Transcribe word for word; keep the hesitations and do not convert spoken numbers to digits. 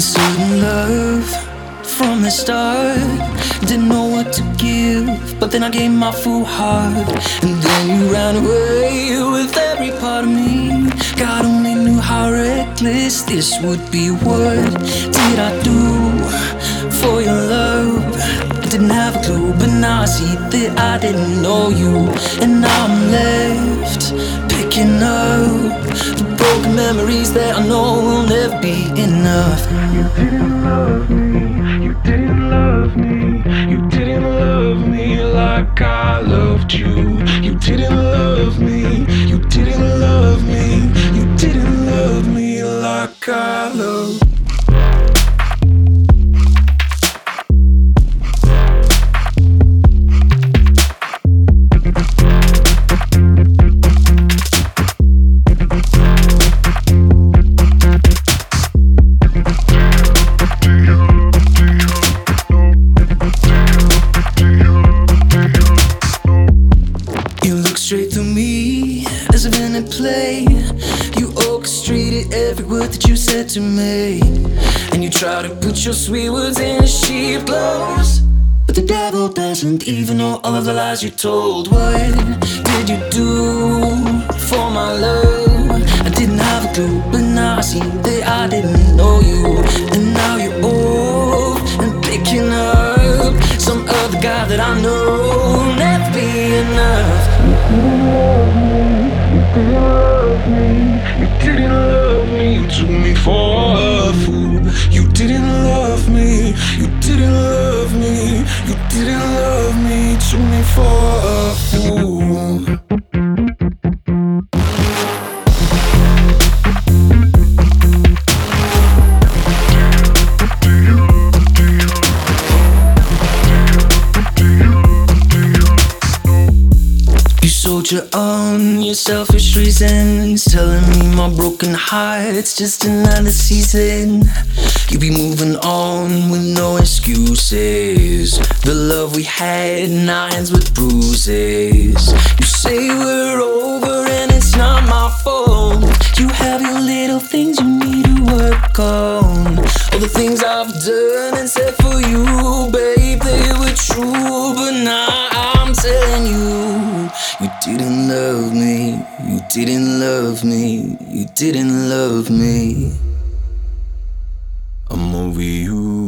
certain love from the start. Didn't know what to give, but then I gave my full heart. And then you ran away with every part of me. God only knew how reckless this would be. What did I do for your love? I didn't have a clue, but now I see that I didn't know you. And now I'm left picking up the broken memories that I know will never be enough. You didn't love me, you didn't love me, you didn't love me like I loved you. You didn't love me, you didn't love me, you didn't love me like I loved you. Straight through me, as if in a play. You orchestrated every word that you said to me, and you try to put your sweet words in sheep clothes. But the devil doesn't even know all of the lies you told. What did you do for my love? I didn't have a clue, but now I see that I didn't know you. And now you're off and picking up some other guy that I know will never be enough. You didn't love me, you didn't love me, you took me for a fool. You didn't love me, you didn't love me, you didn't love me, you took me for a fool. Soldier on your selfish reasons, telling me my broken heart's just another season. You be moving on with no excuses. The love we had now ends with bruises. You say we're over and it's not my fault. You have your little things you need to work on. All the things I've done and said for you, babe, they were true. But now I'm telling you, you didn't love me, you didn't love me, you didn't love me. I'm over you.